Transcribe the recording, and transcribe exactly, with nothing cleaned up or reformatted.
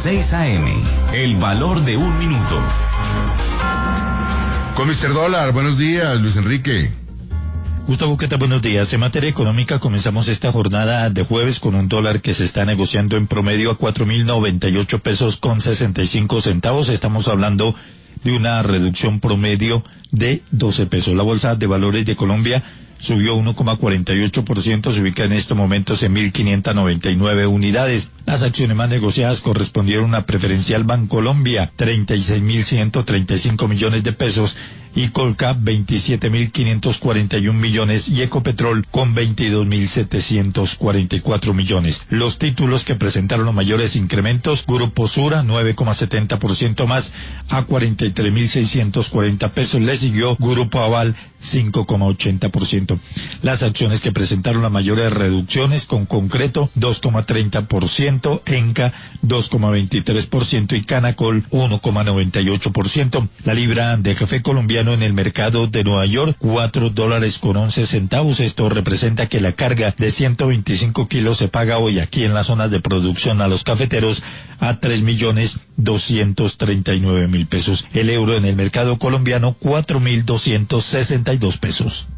seis A M, el valor de un minuto. Con míster Dólar, buenos días, Luis Enrique. Gustavo, ¿qué tal? Buenos días. En materia económica comenzamos esta jornada de jueves con un dólar que se está negociando en promedio a cuatro mil noventa y ocho pesos con sesenta y cinco centavos. Estamos hablando de una reducción promedio de doce pesos. La Bolsa de Valores de Colombia subió uno coma cuarenta y ocho por ciento, se ubica en estos momentos en mil quinientas noventa y nueve unidades. Las acciones más negociadas correspondieron a Preferencial Bancolombia, treinta y seis mil ciento treinta y cinco millones de pesos, y Colcap, veintisiete mil quinientos cuarenta y un millones, y Ecopetrol con veintidós mil setecientos cuarenta y cuatro millones. Los títulos que presentaron los mayores incrementos: Grupo Sura, nueve coma setenta por ciento más, a cuarenta y tres mil seiscientos cuarenta pesos. Le siguió Grupo Aval, cinco coma ochenta por ciento. Las acciones que presentaron las mayores reducciones: con Concreto, dos coma treinta por ciento, Enca, dos coma veintitrés por ciento y Canacol, uno coma noventa y ocho por ciento. La libra de café colombiano en el mercado de Nueva York, cuatro dólares con once centavos. Esto representa que la carga de ciento veinticinco kilos se paga hoy aquí en las zonas de producción a los cafeteros a tres millones doscientos treinta y nueve mil pesos. El euro en el mercado colombiano, cuatro mil doscientos sesenta y dos pesos.